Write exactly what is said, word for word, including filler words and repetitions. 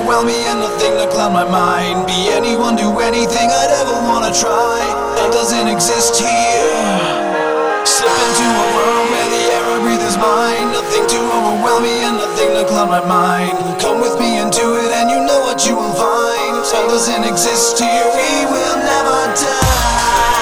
overwhelm me and nothing to cloud my mind. Be anyone, do anything I'd ever wanna try. That doesn't exist here. Slip into a world where the air I breathe is mine. Nothing to overwhelm me and nothing to cloud my mind. Come with me into it and you know what you will find. Hell doesn't exist here, we will never die.